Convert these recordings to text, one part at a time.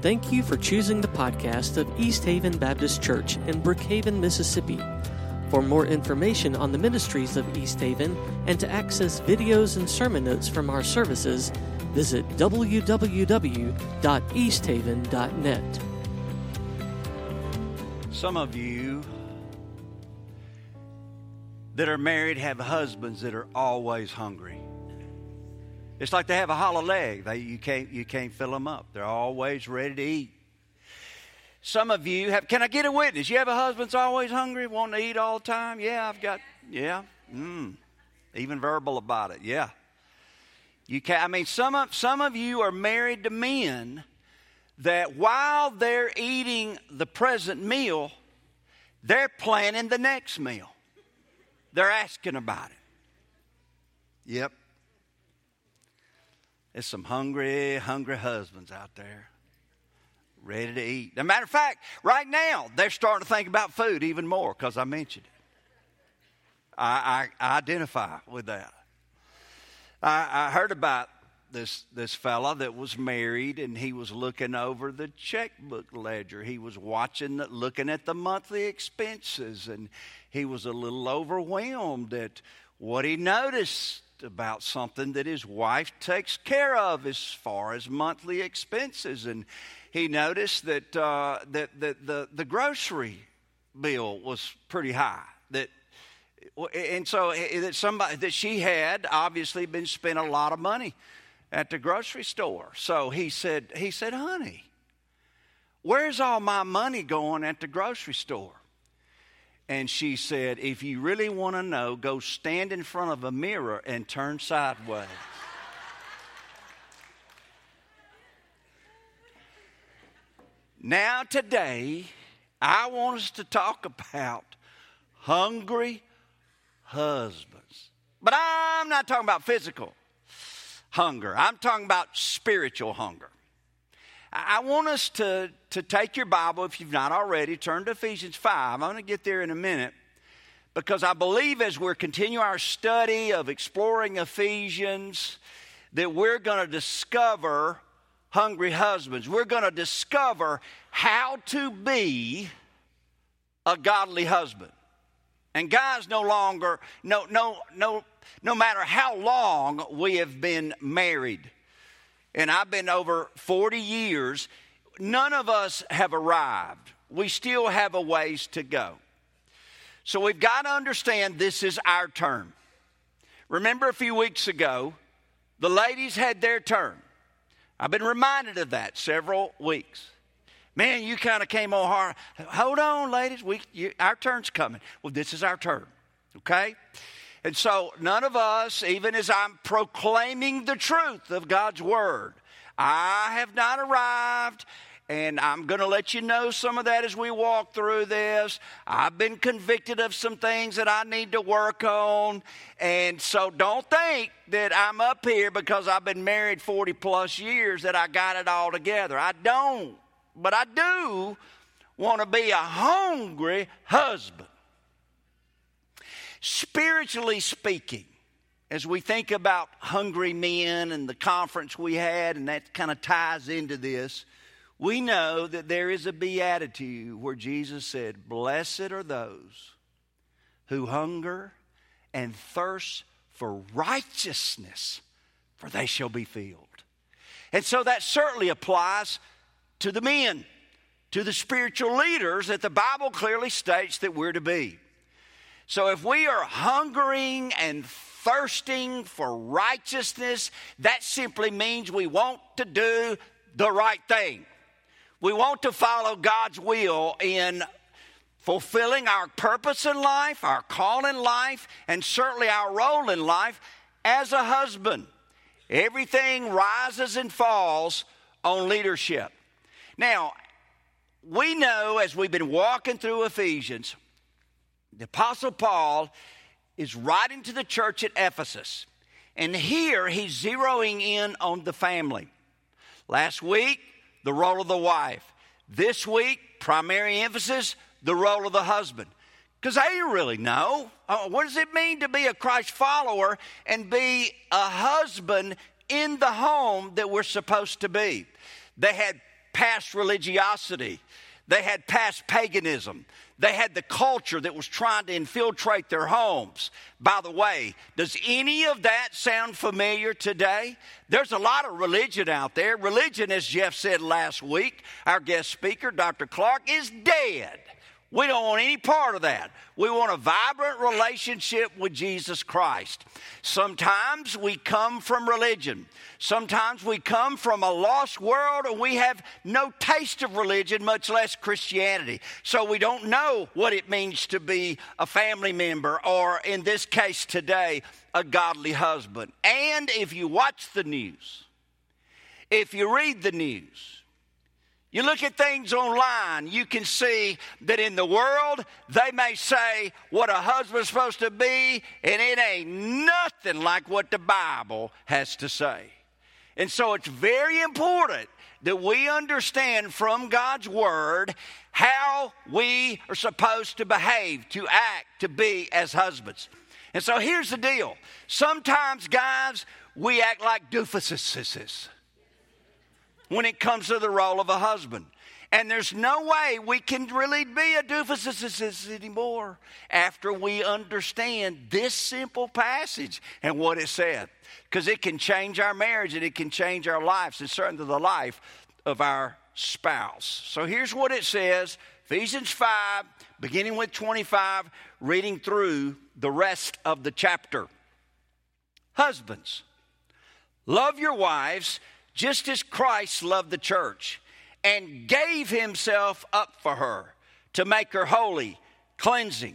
Thank you for choosing the podcast of East Haven Baptist Church in Brookhaven, Mississippi. For more information on the ministries of East Haven and to access videos and sermon notes from our services, visit www.easthaven.net. Some of you that are married have husbands that are always hungry. It's like they have a hollow leg. You can't fill them up. They're always ready to eat. Some of you have, can I get a witness? You have a husband that's always hungry, wanting to eat all the time? Yeah, even verbal about it, yeah. Some of you are married to men that while they're eating the present meal, they're planning the next meal. They're asking about it. Yep. There's some hungry husbands out there ready to eat. As a matter of fact, right now, they're starting to think about food even more because I mentioned it. I identify with that. I heard about this fella that was married, and he was looking over the checkbook ledger. He was looking at the monthly expenses, and he was a little overwhelmed at what he noticed about something that his wife takes care of as far as monthly expenses. And he noticed that the grocery bill was pretty high. That she had obviously been spent a lot of money at the grocery store. So he said, honey, where's all my money going at the grocery store? And she said, if you really want to know, go stand in front of a mirror and turn sideways. Now today, I want us to talk about hungry husbands. But I'm not talking about physical hunger. I'm talking about spiritual hunger. I want us to take your Bible, if you've not already, turn to Ephesians 5. I'm going to get there in a minute, because I believe as we're continuing our study of exploring Ephesians that we're going to discover hungry husbands. We're going to discover how to be a godly husband. And guys, no matter how long we have been married, and I've been over 40 years, none of us have arrived. We still have a ways to go. So we've got to understand this is our turn. Remember a few weeks ago, the ladies had their turn. I've been reminded of that several weeks. Man, you kind of came on hard. Hold on, ladies. Our turn's coming. Well, this is our turn, okay? And so none of us, even as I'm proclaiming the truth of God's Word, I have not arrived, and I'm going to let you know some of that as we walk through this. I've been convicted of some things that I need to work on, and so don't think that I'm up here because I've been married 40 plus years that I got it all together. I don't, but I do want to be a hungry husband. Spiritually speaking, as we think about hungry men and the conference we had, and that kind of ties into this, we know that there is a beatitude where Jesus said, blessed are those who hunger and thirst for righteousness, for they shall be filled. And so that certainly applies to the men, to the spiritual leaders that the Bible clearly states that we're to be. So if we are hungering and thirsting for righteousness, that simply means we want to do the right thing. We want to follow God's will in fulfilling our purpose in life, our call in life, and certainly our role in life as a husband. Everything rises and falls on leadership. Now, we know as we've been walking through Ephesians, the Apostle Paul is writing to the church at Ephesus. And here he's zeroing in on the family. Last week, the role of the wife. This week, primary emphasis, the role of the husband. Because they didn't really know. What does it mean to be a Christ follower and be a husband in the home that we're supposed to be? They had past religiosity. They had past paganism. They had the culture that was trying to infiltrate their homes. By the way, does any of that sound familiar today? There's a lot of religion out there. Religion, as Jeff said last week, our guest speaker, Dr. Clark, is dead. We don't want any part of that. We want a vibrant relationship with Jesus Christ. Sometimes we come from religion. Sometimes we come from a lost world and we have no taste of religion, much less Christianity. So we don't know what it means to be a family member or, in this case today, a godly husband. And if you watch the news, if you read the news, you look at things online, you can see that in the world, they may say what a husband's supposed to be, and it ain't nothing like what the Bible has to say. And so it's very important that we understand from God's Word how we are supposed to behave, to act, to be as husbands. And so here's the deal. Sometimes, guys, we act like doofuses when it comes to the role of a husband. And there's no way we can really be a doofus anymore after we understand this simple passage and what it said. Because it can change our marriage and it can change our lives and certainly the life of our spouse. So here's what it says, Ephesians 5, beginning with 25, reading through the rest of the chapter. Husbands, love your wives just as Christ loved the church and gave himself up for her to make her holy, cleansing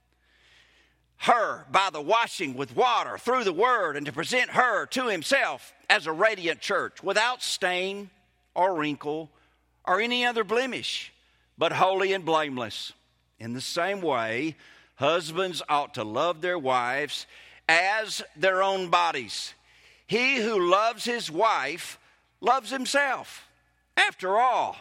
her by the washing with water through the word, and to present her to himself as a radiant church without stain or wrinkle or any other blemish, but holy and blameless. In the same way, husbands ought to love their wives as their own bodies. He who loves his wife loves himself. After all,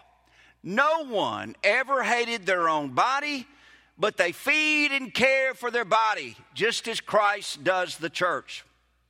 no one ever hated their own body, but they feed and care for their body, just as Christ does the church.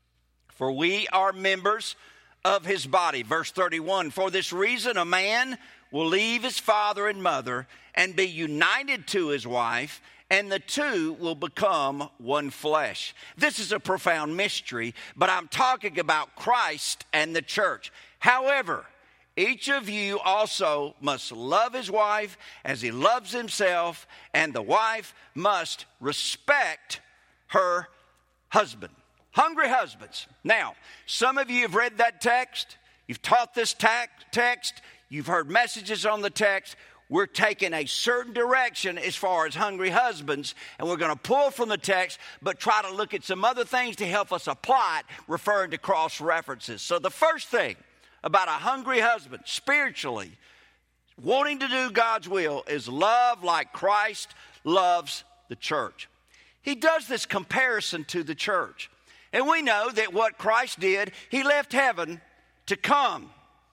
For we are members of his body. Verse 31, for this reason a man will leave his father and mother and be united to his wife, and the two will become one flesh. This is a profound mystery, but I'm talking about Christ and the church. However, each of you also must love his wife as he loves himself, and the wife must respect her husband. Hungry husbands. Now, some of you have read that text. You've taught this text. You've heard messages on the text. We're taking a certain direction as far as hungry husbands, and we're going to pull from the text, but try to look at some other things to help us apply it, referring to cross references. So the first thing about a hungry husband, spiritually, wanting to do God's will, is love like Christ loves the church. He does this comparison to the church. And we know that what Christ did, he left heaven to come,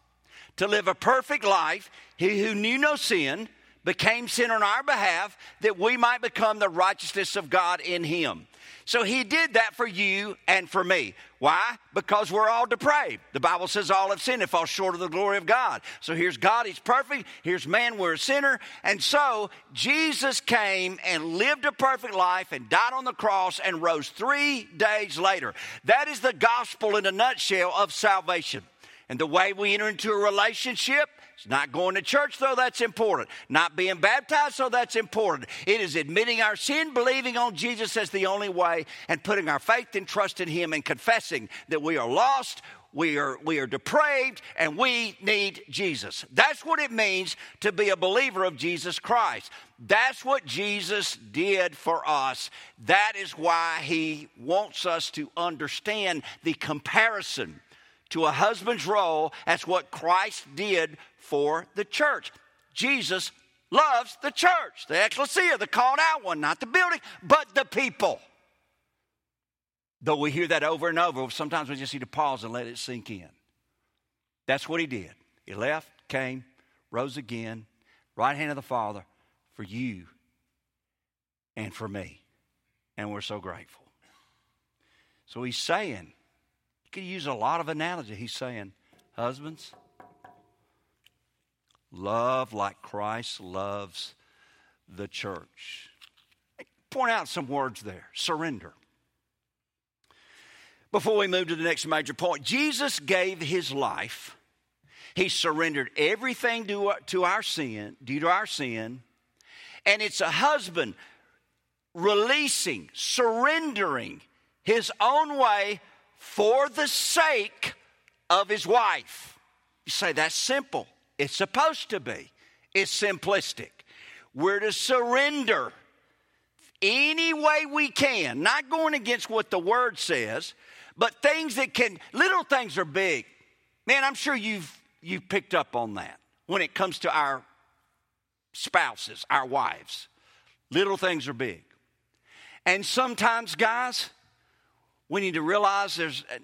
to live a perfect life. He who knew no sin became sin on our behalf, that we might become the righteousness of God in him. So he did that for you and for me. Why? Because we're all depraved. The Bible says all have sinned and fall short of the glory of God. So here's God, he's perfect. Here's man, we're a sinner. And so Jesus came and lived a perfect life and died on the cross and rose 3 days later. That is the gospel in a nutshell of salvation. And the way we enter into a relationship, it's not going to church, though that's important. Not being baptized, so that's important. It is admitting our sin, believing on Jesus as the only way, and putting our faith and trust in him and confessing that we are lost, we are depraved, and we need Jesus. That's what it means to be a believer of Jesus Christ. That's what Jesus did for us. That is why he wants us to understand the comparison to a husband's role as what Christ did for the church. Jesus loves the church, the ecclesia, the called out one, not the building, but the people. Though we hear that over and over, sometimes we just need to pause and let it sink in. That's what he did. He left, came, rose again, right hand of the Father for you and for me. And we're so grateful. So he's saying, you could use a lot of analogy. He's saying, husbands, Love like Christ loves the church. Point out some words there. Surrender. Before we move to the next major point, Jesus gave his life. He surrendered everything due to our sin, and it's a husband releasing, surrendering his own way for the sake of his wife. You say, that's simple. It's supposed to be. It's simplistic. We're to surrender any way we can, not going against what the Word says, but things that little things are big. Man, I'm sure you've picked up on that when it comes to our spouses, our wives. Little things are big. And sometimes, guys, we need to realize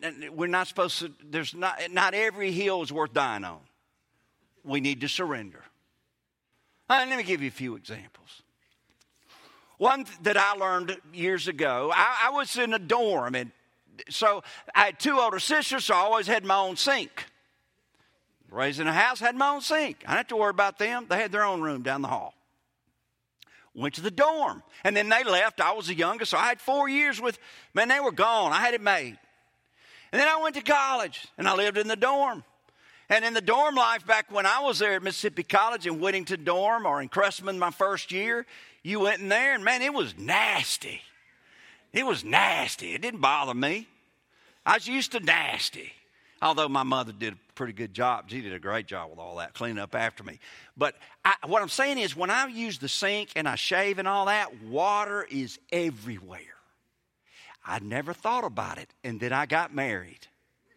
not every hill is worth dying on. We need to surrender. Let me give you a few examples. One that I learned years ago, I was in a dorm, and so I had two older sisters, so I always had my own sink. Raised in a house, had my own sink. I didn't have to worry about them. They had their own room down the hall. Went to the dorm, and then they left. I was the youngest, so I had 4 years they were gone. I had it made. And then I went to college, and I lived in the dorm. And in the dorm life, back when I was there at Mississippi College in Whittington Dorm or in Cressman my first year, you went in there, and man, it was nasty. It was nasty. It didn't bother me. I was used to nasty. Although my mother did a pretty good job. She did a great job with all that, cleaning up after me. But what I'm saying is when I use the sink and I shave and all that, water is everywhere. I never thought about it. And then I got married.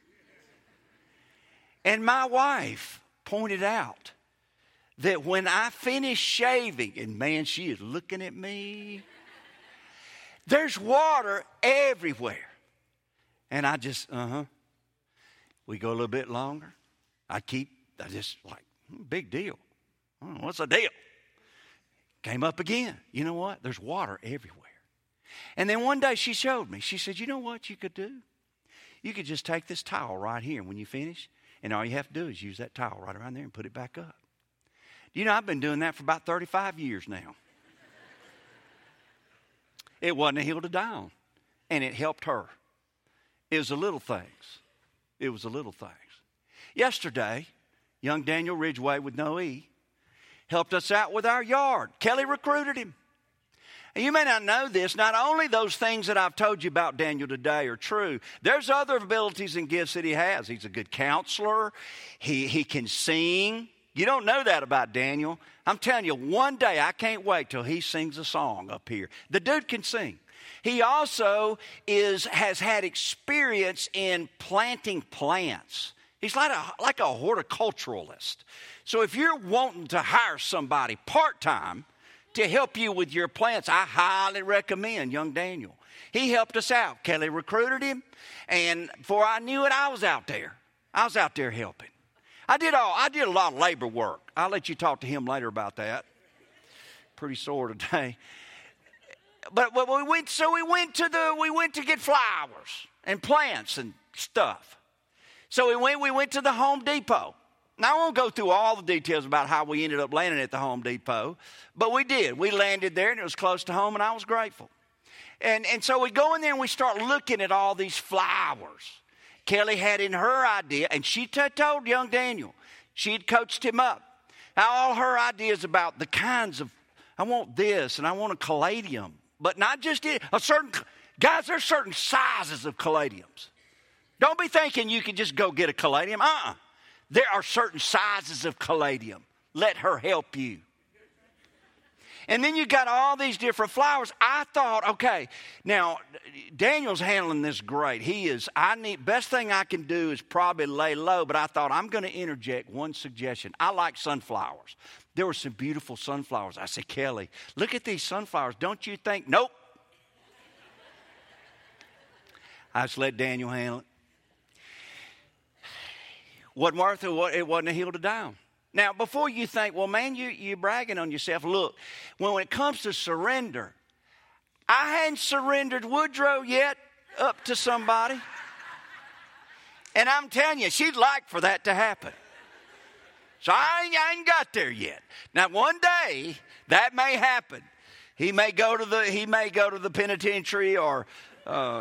And my wife pointed out that when I finished shaving, and man, she is looking at me, there's water everywhere. And I just, We go a little bit longer. I just like, big deal. What's the deal? Came up again. You know what? There's water everywhere. And then one day she showed me. She said, you know what you could do? You could just take this towel right here when you finish, and all you have to do is use that towel right around there and put it back up. You know, I've been doing that for about 35 years now. It wasn't a hill to die on, and it helped her. It was the little things. It was the little things. Yesterday, young Daniel Ridgway with no E helped us out with our yard. Kelly recruited him. And you may not know this, not only those things that I've told you about Daniel today are true, there's other abilities and gifts that he has. He's a good counselor. He can sing. You don't know that about Daniel. I'm telling you, one day I can't wait till he sings a song up here. The dude can sing. He also has had experience in planting plants. He's like a horticulturalist. So if you're wanting to hire somebody part-time to help you with your plants, I highly recommend young Daniel. He helped us out. Kelly recruited him, and before I knew it, I was out there. I was out there helping. I did a lot of labor work. I'll let you talk to him later about that. Pretty sore today. But we went to get flowers and plants and stuff. So we went to the Home Depot. Now, I won't go through all the details about how we ended up landing at the Home Depot, but we did. We landed there, and it was close to home, and I was grateful. And so we go in there, and we start looking at all these flowers. Kelly had in her idea, and she told young Daniel, she had coached him up. Now, all her ideas about the kinds of, I want this, and I want a caladium, but not just it. Guys, there's certain sizes of caladiums. Don't be thinking you can just go get a caladium. There are certain sizes of caladium. Let her help you. And then you got all these different flowers. I thought, okay, now Daniel's handling this great. Best thing I can do is probably lay low, but I thought I'm going to interject one suggestion. I like sunflowers. There were some beautiful sunflowers. I said, Kelly, look at these sunflowers. Don't you think? Nope. I just let Daniel handle it. It wasn't a hill to die on. Now, before you think, well, man, you're bragging on yourself. Look, when it comes to surrender, I hadn't surrendered Woodrow yet up to somebody. And I'm telling you, she'd like for that to happen. So I ain't got there yet. Now, one day that may happen. He may go to the penitentiary, or I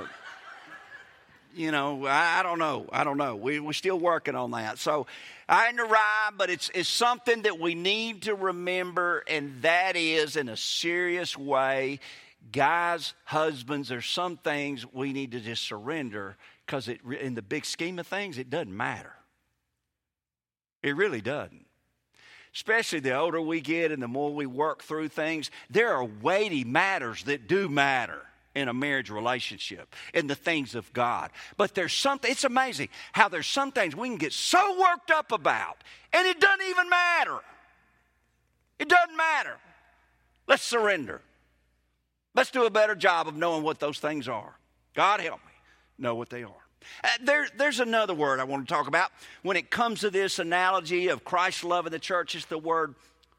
don't know. We're still working on that. So I ain't arrived, but it's something that we need to remember, and that is, in a serious way, guys, husbands, there's some things we need to just surrender, because in the big scheme of things, it doesn't matter. It really doesn't. Especially the older we get and the more we work through things, there are weighty matters that do matter in a marriage relationship, in the things of God. But there's something, it's amazing how there's some things we can get so worked up about, and it doesn't even matter. It doesn't matter. Let's surrender. Let's do a better job of knowing what those things are. God help me know what they are. There's another word I want to talk about when it comes to this analogy of Christ's love in the church. Is the word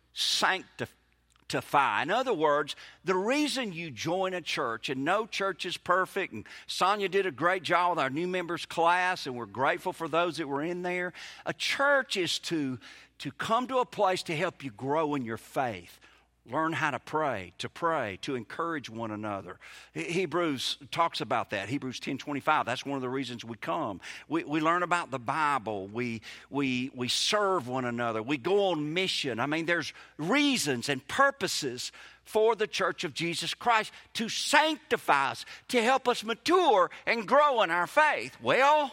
sanctify. In other words, the reason you join a church, and no church is perfect, and Sonia did a great job with our new members class, and we're grateful for those that were in there. A church is to come to a place to help you grow in your faith. Learn how to pray, to encourage one another. Hebrews talks about that. Hebrews 10:25. That's one of the reasons we come. We learn about the Bible. We serve one another. We go on mission. I mean, there's reasons and purposes for the church of Jesus Christ to sanctify us, to help us mature and grow in our faith. Well,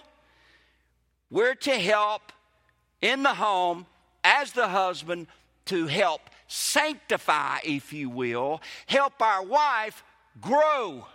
we're to help in the home as the husband, to help sanctify, if you will, help our wife grow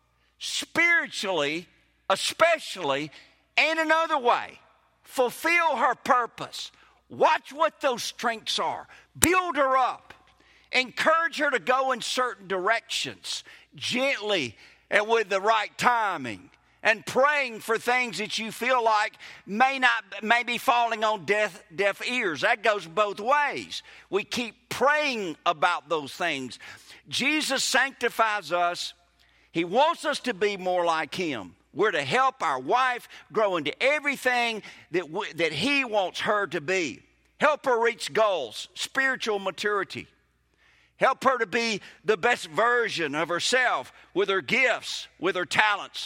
spiritually, especially, and another way, fulfill her purpose. Watch what those strengths are. Build her up. Encourage her to go in certain directions, gently and with the right timing. And praying for things that you feel like may be falling on deaf ears. That goes both ways. We keep praying about those things. Jesus sanctifies us. He wants us to be more like Him. We're to help our wife grow into everything that He wants her to be. Help her reach goals, spiritual maturity. Help her to be the best version of herself with her gifts, with her talents,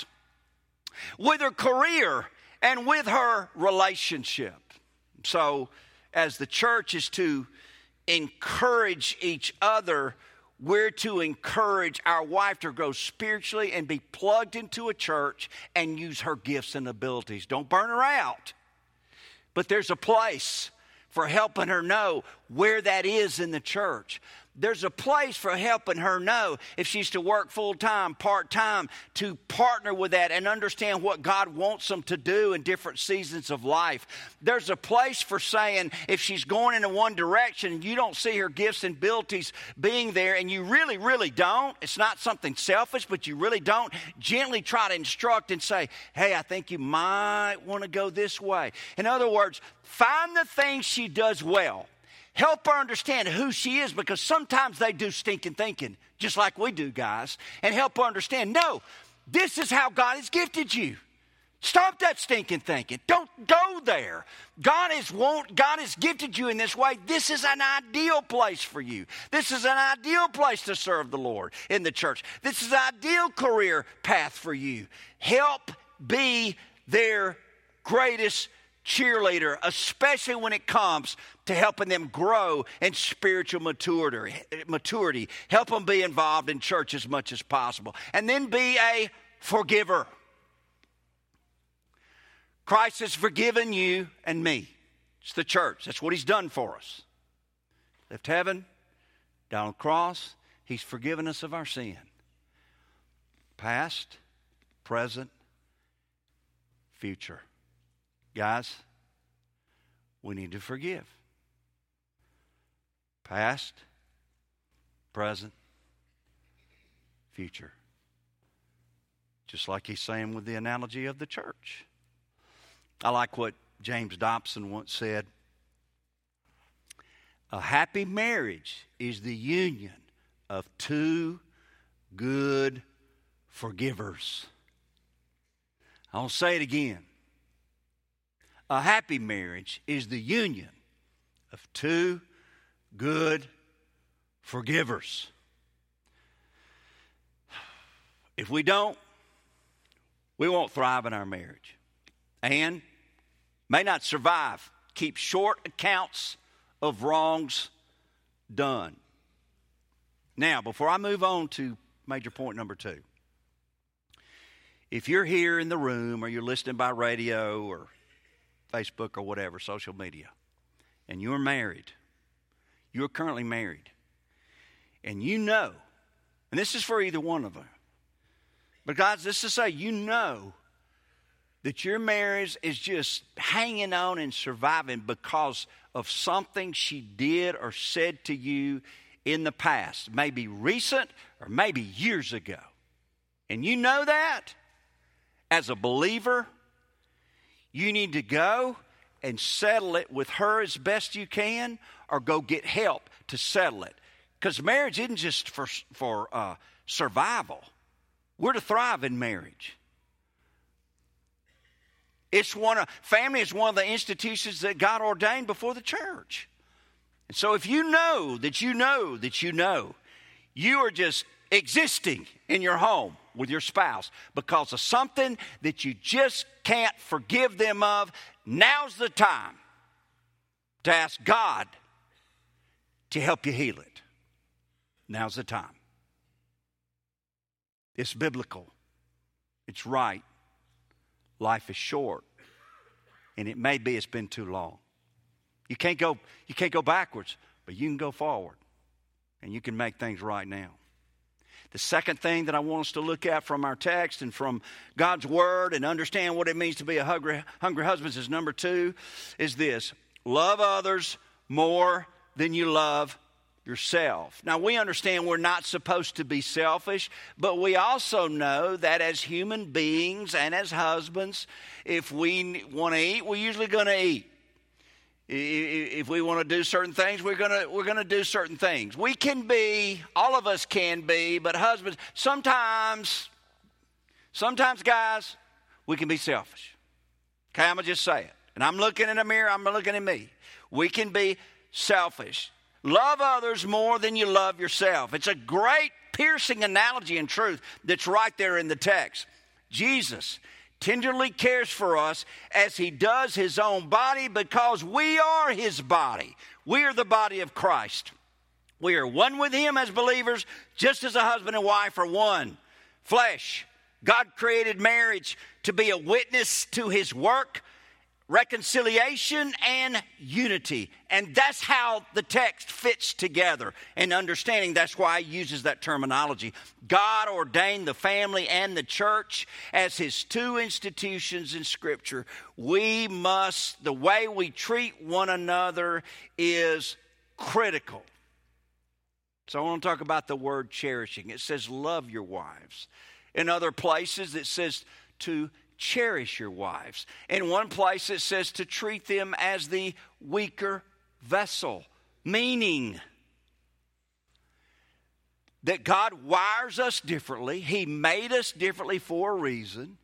with her career, and with her relationship. So, as the church is to encourage each other, we're to encourage our wife to grow spiritually and be plugged into a church and use her gifts and abilities. Don't burn her out. But there's a place for helping her know where that is in the church. There's a place for helping her know if she's to work full-time, part-time, to partner with that and understand what God wants them to do in different seasons of life. There's a place for saying if she's going in one direction and you don't see her gifts and abilities being there, and you really, really don't, it's not something selfish, but you really don't, gently try to instruct and say, hey, I think you might want to go this way. In other words, find the things she does well. Help her understand who she is, because sometimes they do stinking thinking, just like we do, guys. And help her understand, no, this is how God has gifted you. Stop that stinking thinking. Don't go there. God has gifted you in this way. This is an ideal place for you. This is an ideal place to serve the Lord in the church. This is an ideal career path for you. Help be their greatest cheerleader, especially when it comes to helping them grow in spiritual maturity. Help them be involved in church as much as possible. And then be a forgiver. Christ has forgiven you and me. It's the church. That's what He's done for us. Left heaven, down on the cross. He's forgiven us of our sin. Past, present, future. Guys, we need to forgive. Past, present, future. Just like He's saying with the analogy of the church. I like what James Dobson once said. A happy marriage is the union of two good forgivers. I'll say it again. A happy marriage is the union of two good forgivers. If we don't, we won't thrive in our marriage and may not survive. Keep short accounts of wrongs done. Now, before I move on to major point number 2, if you're here in the room or you're listening by radio or Facebook or whatever, social media, and you're married, you're currently married, and you know, and this is for either one of them, but guys, this is to say, you know that your marriage is just hanging on and surviving because of something she did or said to you in the past, maybe recent or maybe years ago. And you know that, as a believer, you need to go and settle it with her as best you can, or go get help to settle it. Because marriage isn't just for survival. We're to thrive in marriage. Family is one of the institutions that God ordained before the church. And so if you know that you are just existing in your home with your spouse because of something that you just can't forgive them of, now's the time to ask God to help you heal it. Now's the time. It's biblical. It's right. Life is short. And it may be it's been too long. You can't go backwards, but you can go forward. And you can make things right now. The second thing that I want us to look at from our text and from God's Word and understand what it means to be a hungry husband is number 2, is this: love others more than you love yourself. Now, we understand we're not supposed to be selfish, but we also know that as human beings and as husbands, if we want to eat, we're usually going to eat. If we want to do certain things, we're going to do certain things. We can be, all of us can be, but husbands, sometimes guys, we can be selfish. Okay, I'm going to just say it. And I'm looking in the mirror, I'm looking at me. We can be selfish. Love others more than you love yourself. It's a great piercing analogy and truth that's right there in the text. Jesus tenderly cares for us as he does his own body, because we are his body. We are the body of Christ. We are one with him as believers, just as a husband and wife are one flesh. God created marriage to be a witness to his work, reconciliation, and unity. And that's how the text fits together. And understanding, that's why he uses that terminology. God ordained the family and the church as his two institutions in Scripture. The way we treat one another is critical. So I want to talk about the word cherishing. It says love your wives. In other places it says to cherish your wives. In one place it says to treat them as the weaker vessel, meaning that God wires us differently. He made us differently for a reason.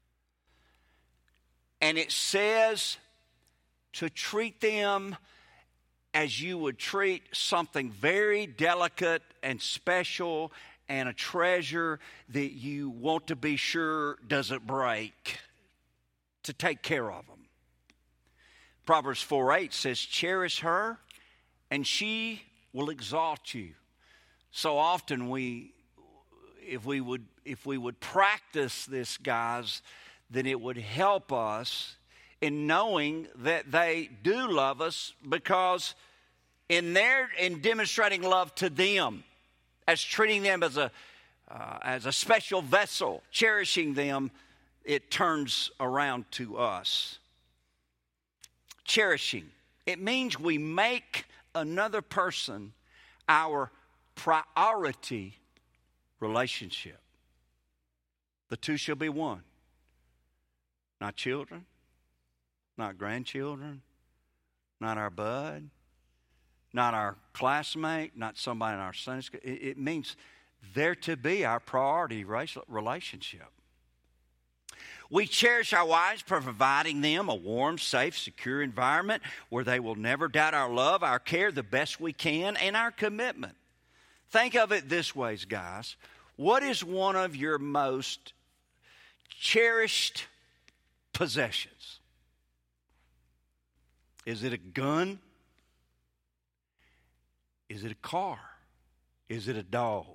And it says to treat them as you would treat something very delicate and special and a treasure that you want to be sure doesn't break, to take care of them. Proverbs 4:8 says, cherish her and she will exalt you. So often if we would practice this, guys, then it would help us in knowing that they do love us, because in demonstrating love to them, as treating them as a special vessel, cherishing them, it turns around to us. Cherishing, it means we make another person our priority relationship. The two shall be one. Not children, not grandchildren, not our bud, not our classmate, not somebody in our Sunday school. It means they're to be our priority relationship. We cherish our wives by providing them a warm, safe, secure environment where they will never doubt our love, our care, the best we can, and our commitment. Think of it this way, guys. What is one of your most cherished possessions? Is it a gun? Is it a car? Is it a dog?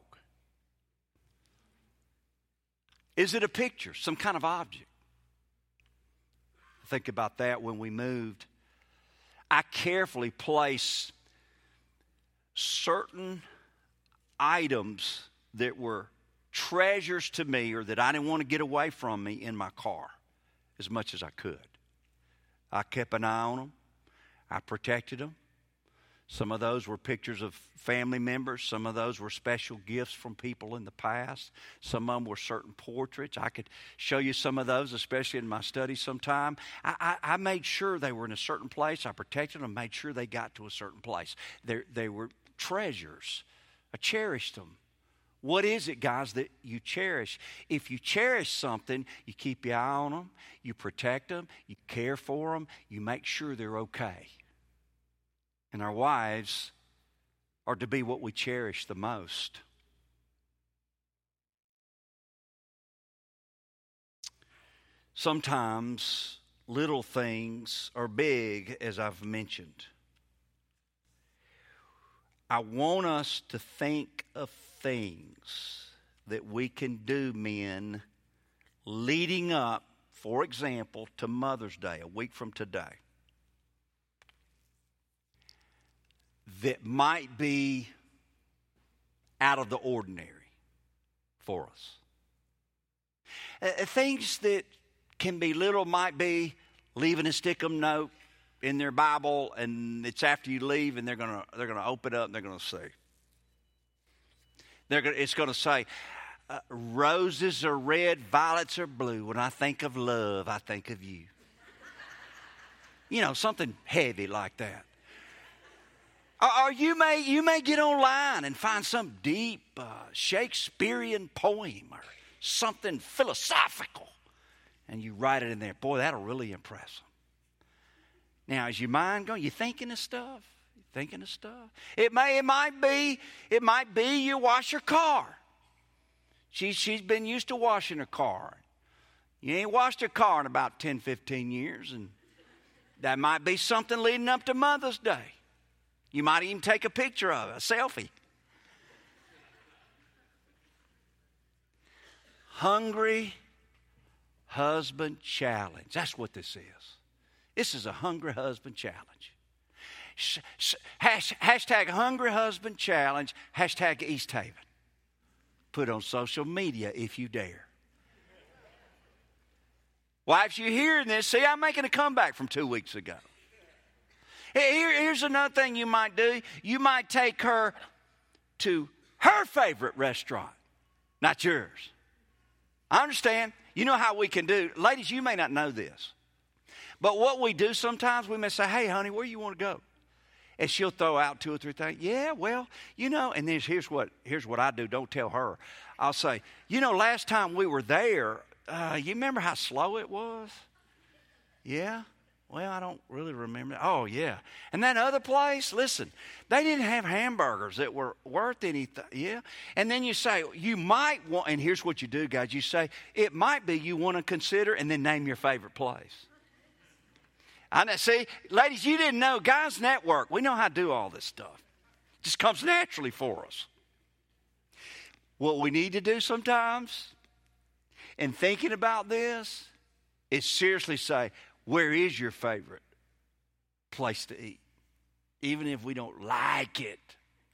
Is it a picture, some kind of object? Think about that when we moved. I carefully place certain items that were treasures to me or that I didn't want to get away from me in my car as much as I could. I kept an eye on them. I protected them. Some of those were pictures of family members. Some of those were special gifts from people in the past. Some of them were certain portraits. I could show you some of those, especially in my study sometime. I made sure they were in a certain place. I protected them, made sure they got to a certain place. They were treasures. I cherished them. What is it, guys, that you cherish? If you cherish something, you keep your eye on them, you protect them, you care for them, you make sure they're okay. And our wives are to be what we cherish the most. Sometimes little things are big, as I've mentioned. I want us to think of things that we can do, men, leading up, for example, to Mother's Day, a week from today, that might be out of the ordinary for us. Things that can be little might be leaving a stick-em note in their Bible, and it's after you leave, and they're gonna open it up and they're gonna see. It's gonna say, "Roses are red, violets are blue. When I think of love, I think of you." You know, something heavy like that. Or you may get online and find some deep Shakespearean poem or something philosophical, and you write it in there. Boy, that'll really impress them. Now, is your mind going? You thinking of stuff? You thinking of stuff? It might be you wash your car. She's been used to washing her car. You ain't washed her car in about 10, 15 years, and that might be something leading up to Mother's Day. You might even take a picture of it, a selfie. Hungry Husband Challenge. That's what this is. This is a Hungry Husband Challenge. Hashtag Hungry Husband Challenge. Hashtag East Haven. Put on social media if you dare. Wives, you're hearing this. See, I'm making a comeback from 2 weeks ago. Here's another thing you might do. You might take her to her favorite restaurant, not yours. I understand. You know how we can do. Ladies, you may not know this. But what we do sometimes, we may say, "Hey, honey, where you want to go?" And she'll throw out 2 or 3 things. "Yeah, well, you know," and then here's what I do. Don't tell her. I'll say, "You know, last time we were there, you remember how slow it was?" "Yeah. Well, I don't really remember." "Oh, yeah. And that other place, listen, they didn't have hamburgers that were worth anything." "Yeah." And then you say, you might want, and here's what you do, guys. You say, it might be you want to consider, and then name your favorite place. I know, see, ladies, you didn't know. Guys Network, we know how to do all this stuff. It just comes naturally for us. What we need to do sometimes, in thinking about this, is seriously say, where is your favorite place to eat? Even if we don't like it.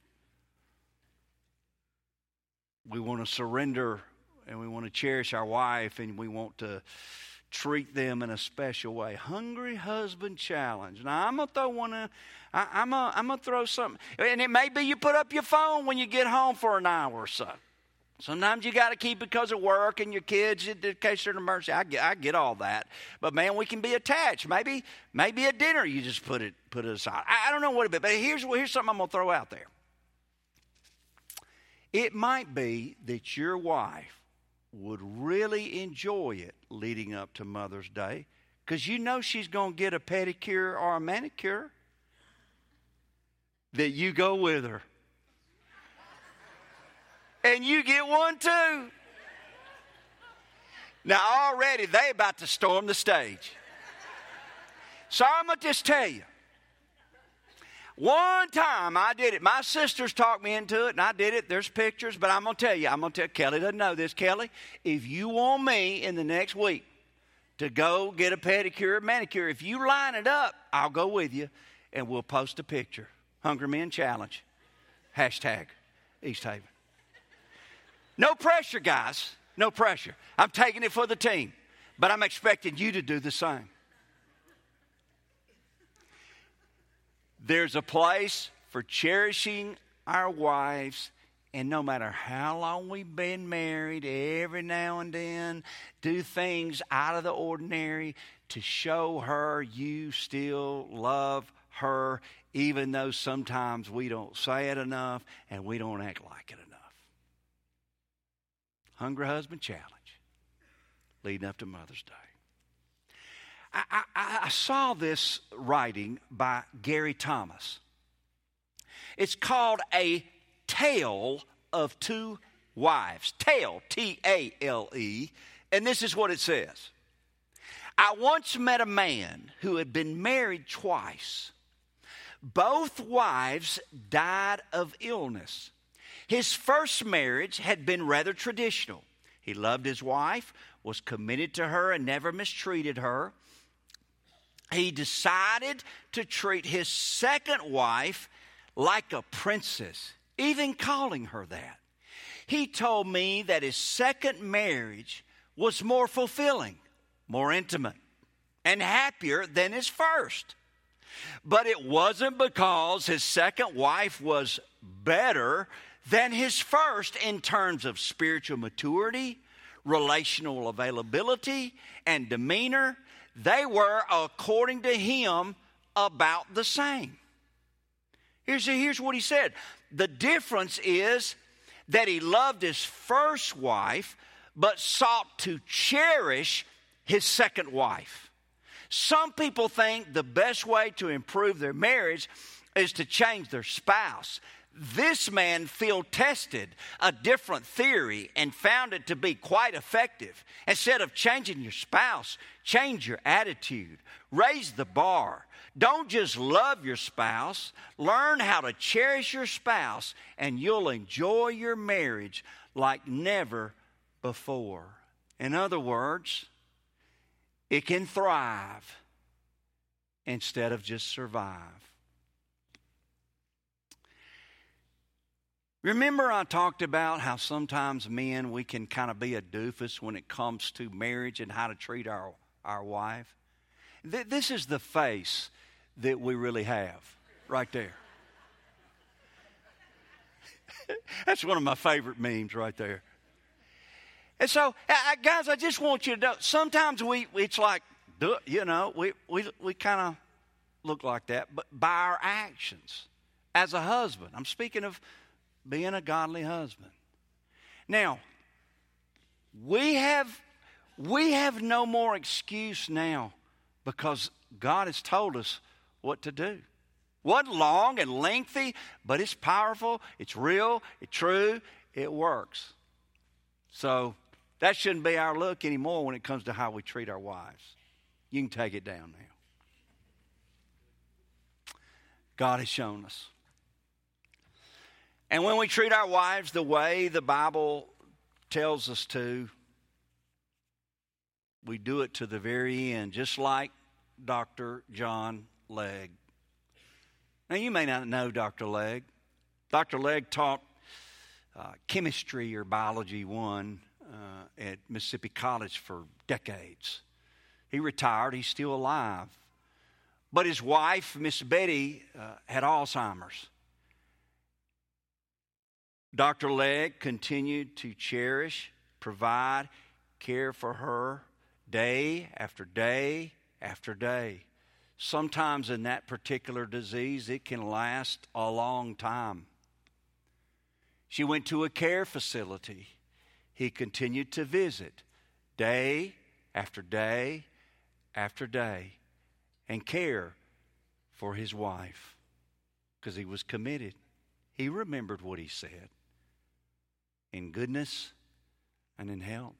We want to surrender and we want to cherish our wife and we want to treat them in a special way. Hungry Husband Challenge. Now, I'm going to throw one in. I'm going to throw something. And it may be you put up your phone when you get home for an hour or so. Sometimes you got to keep it because of work and your kids in case there's an emergency. I get all that. But, man, we can be attached. Maybe at dinner you just put it aside. I don't know what it is. But here's something I'm going to throw out there. It might be that your wife would really enjoy it leading up to Mother's Day, because you know she's going to get a pedicure or a manicure, that you go with her. And you get one too. Now already they about to storm the stage. So I'm going to just tell you. One time I did it. My sisters talked me into it, and I did it. There's pictures, but I'm going to tell Kelly doesn't know this. Kelly, if you want me in the next week to go get a pedicure or manicure, if you line it up, I'll go with you, and we'll post a picture. Hungry Men Challenge. Hashtag East Haven. No pressure, guys. No pressure. I'm taking it for the team, but I'm expecting you to do the same. There's a place for cherishing our wives, and no matter how long we've been married, every now and then do things out of the ordinary to show her you still love her, even though sometimes we don't say it enough and we don't act like it enough. Hungry Husband Challenge leading up to Mother's Day. I saw this writing by Gary Thomas. It's called A Tale of Two Wives. Tale, T-A-L-E. And this is what it says. I once met a man who had been married twice. Both wives died of illness. His first marriage had been rather traditional. He loved his wife, was committed to her, and never mistreated her. He decided to treat his second wife like a princess, even calling her that. He told me that his second marriage was more fulfilling, more intimate, and happier than his first. But it wasn't because his second wife was better than his first in terms of spiritual maturity, relational availability, and demeanor. They were, according to him, about the same. Here's what he said. The difference is that he loved his first wife, but sought to cherish his second wife. Some people think the best way to improve their marriage is to change their spouse. This man field tested a different theory and found it to be quite effective. Instead of changing your spouse, change your attitude. Raise the bar. Don't just love your spouse. Learn how to cherish your spouse, and you'll enjoy your marriage like never before. In other words, it can thrive instead of just survive. Remember I talked about how sometimes men, we can kind of be a doofus when it comes to marriage and how to treat our wife? This is the face that we really have right there. That's one of my favorite memes right there. And so, guys, I just want you to know, sometimes it's like, we kind of look like that, but by our actions, as a husband, I'm speaking of being a godly husband. Now, we have no more excuse now because God has told us what to do. Wasn't long and lengthy, but it's powerful, it's real, it's true, it works. So that shouldn't be our look anymore when it comes to how we treat our wives. You can take it down now. God has shown us. And when we treat our wives the way the Bible tells us to, we do it to the very end, just like Dr. John Legg. Now, you may not know Dr. Legg. Dr. Legg taught chemistry or biology 1 at Mississippi College for decades. He retired. He's still alive. But his wife, Miss Betty, had Alzheimer's. Dr. Legg continued to cherish, provide, care for her day after day after day. Sometimes in that particular disease, it can last a long time. She went to a care facility. he continued to visit day after day after day and care for his wife because he was committed. He remembered what he said in goodness and in health.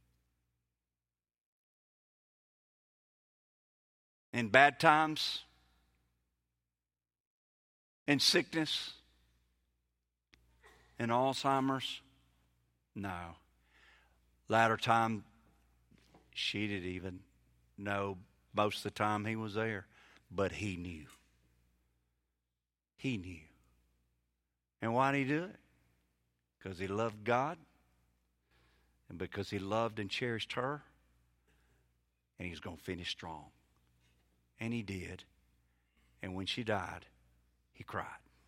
In bad times, in sickness, in Alzheimer's, no. Latter time, she didn't even know most of the time he was there, but he knew. He knew. And why did he do it? Because he loved God and because he loved and cherished her, and he was going to finish strong. And he did. And when she died, he cried.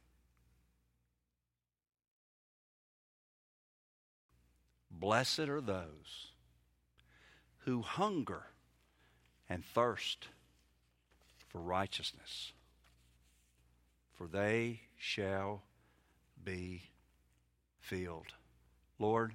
Blessed are those who hunger and thirst for righteousness, for they shall be filled. Lord,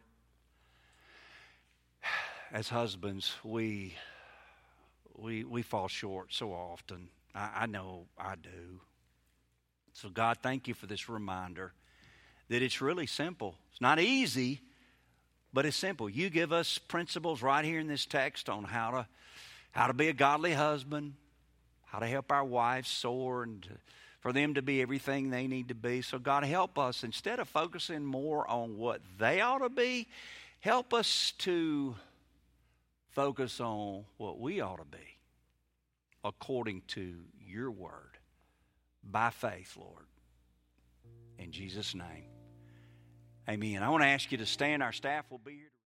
as husbands, we fall short so often. I know I do. So God, thank you for this reminder that it's really simple. It's not easy, but it's simple. You give us principles right here in this text on how to be a godly husband, how to help our wives soar, and for them to be everything they need to be. So God, help us, instead of focusing more on what they ought to be, help us to focus on what we ought to be according to your word, by faith, Lord. In Jesus' name, amen. I want to ask you to stand. Our staff will be here.